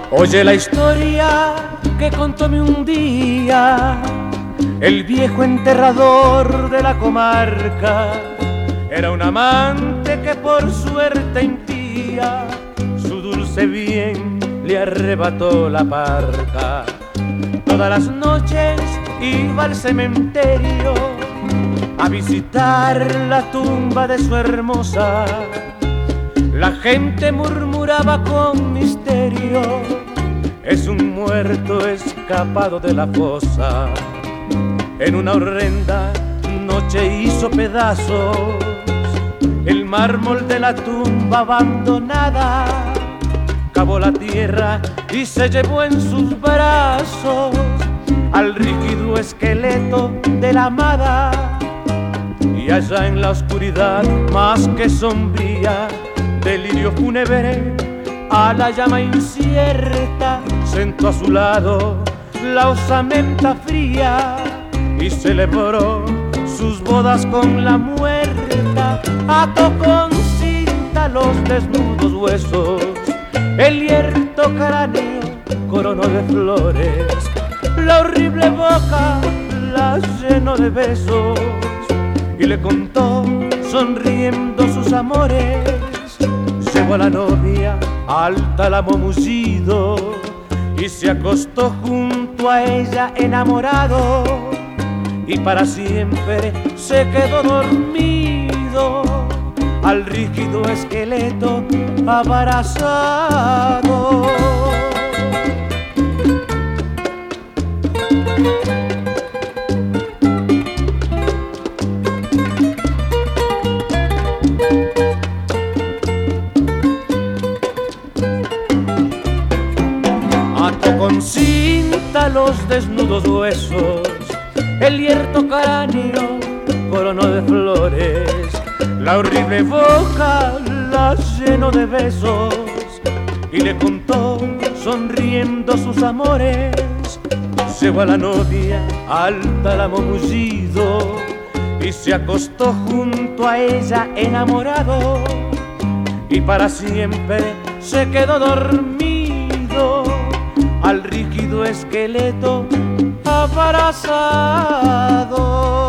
Oye la historia que contóme un día el viejo enterrador de la comarca. Era un amante que por suerte impía su dulce bien le arrebató la parca. Todas las noches iba al cementerio a visitar la tumba de su hermosa. La gente murmuraba con misterio: es un muerto escapado de la fosa. En una horrenda noche hizo pedazos el mármol de la tumba abandonada. Cavó la tierra y se llevó en sus brazos al rígido esqueleto de la amada. Y allá en la oscuridad más que sombría, delirio fúnebre a la llama incierta, sentó a su lado la osamenta fría y celebró sus bodas con la muerta. Ató con cinta los desnudos huesos, el hierto cráneo coronó de flores, la horrible boca la llenó de besos y le contó sonriendo sus amores. Llevó a la novia al tálamo mullido y se acostó junto a ella enamorado, y para siempre se quedó dormido al rígido esqueleto abrazado. Ató con cinta los desnudos huesos, el hierto cráneo coronó de flores, la horrible boca la llenó de besos y le contó sonriendo sus amores. Llevó a la novia al tálamo mullido y se acostó junto a ella enamorado, y para siempre se quedó dormido al rígido esqueleto abrazado.